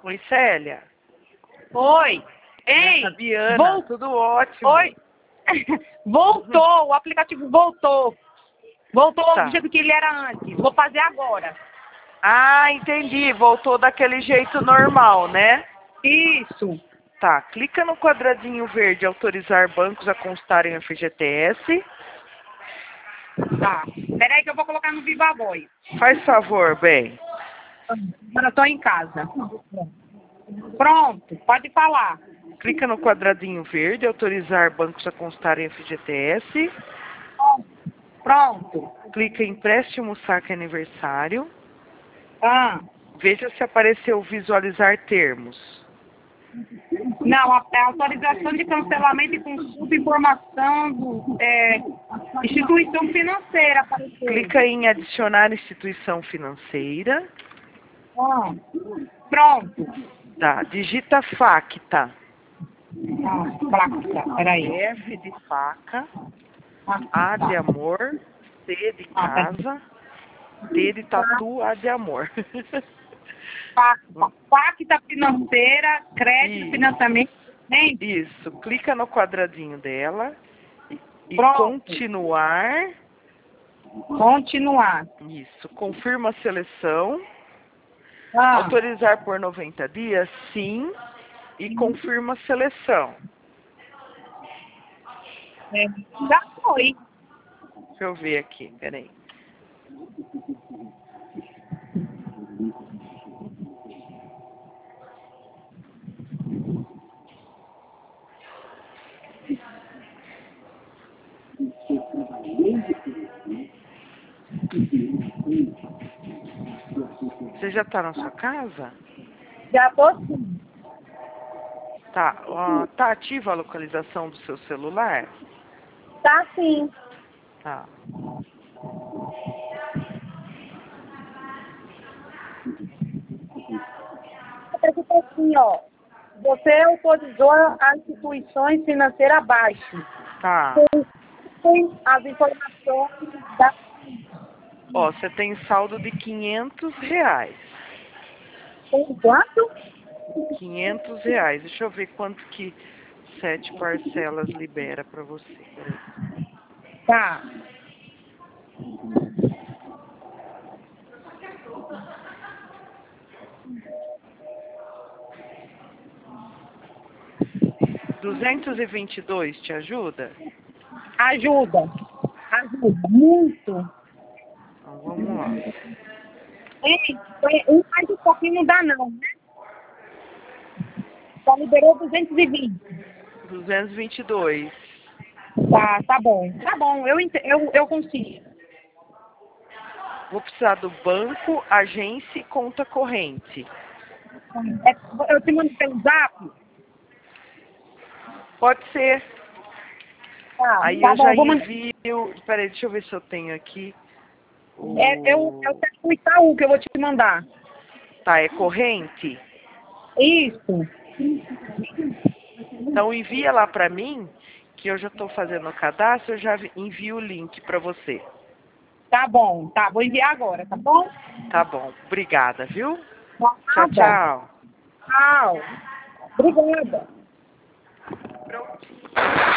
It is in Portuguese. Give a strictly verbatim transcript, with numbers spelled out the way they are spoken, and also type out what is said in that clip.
Oi, Célia. Oi. É Ei, Fabiana, vol- tudo ótimo. Oi. Voltou, o aplicativo voltou. Voltou Tá. do jeito que ele era antes. Vou fazer agora. Ah, entendi. Voltou daquele jeito normal, né? Isso. Tá. Clica no quadradinho verde, autorizar bancos a constarem F G T S. Tá. Peraí que eu vou colocar no Viva Voz. Faz favor, bem. Agora eu tô em casa. Pronto, pode falar. Clica no quadradinho verde, autorizar bancos a constarem F G T S. Pronto. Clica em empréstimo saque aniversário. Ah. Veja se apareceu visualizar termos. Não, a, a autorização de cancelamento e consulta informação do é, instituição financeira apareceu. Clica em adicionar instituição financeira. Ah. Pronto. Tá. Digita FACTA. Ah, placa, peraí. F de faca. Ah, A de tá. amor. C de Ah, tá. casa. T de tatu. A de amor. Pacta, pacta financeira, crédito, Isso. financiamento, né? Isso. Clica no quadradinho dela. E, e Pronto. continuar. Continuar. Isso. Confirma a seleção. Ah, Autorizar por noventa dias? Sim. E confirma a seleção. é, já foi. Deixa eu ver aqui. Peraí. Você já está na sua casa? Já tô sim. Tá. Ó, tá ativa a localização do seu celular? Tá sim. Tá. Acredita assim, ó. Você autorizou as instituições financeiras abaixo. Tá. Tem as informações da... Ó, você tem saldo de quinhentos reais. Tem quanto? quinhentos reais. Deixa eu ver quanto que sete parcelas libera pra você. Peraí. Tá. duzentos e vinte e dois te ajuda? Ajuda. Ajuda. Muito. Então vamos lá. Ei, um mais um pouquinho não dá não, né? Só liberou duzentos e vinte. duzentos e vinte e dois. Tá, tá bom. Tá bom, eu, ent- eu, eu consigo. Vou precisar do banco, agência e conta corrente. É, eu te mando pelo zap? Pode ser. Tá, Aí tá eu bom, já eu vou mandar. envio. Peraí, deixa eu ver se eu tenho aqui. O... É, eu, eu quero o Itaú que eu vou te mandar. Tá, é corrente? Isso. Então envia lá pra mim, que eu já estou fazendo o cadastro, eu já envio o link pra você. Tá bom, tá, vou enviar agora, tá bom? Tá bom. Obrigada, viu? Tchau, Nada. tchau. Tchau. Obrigada. Pronto.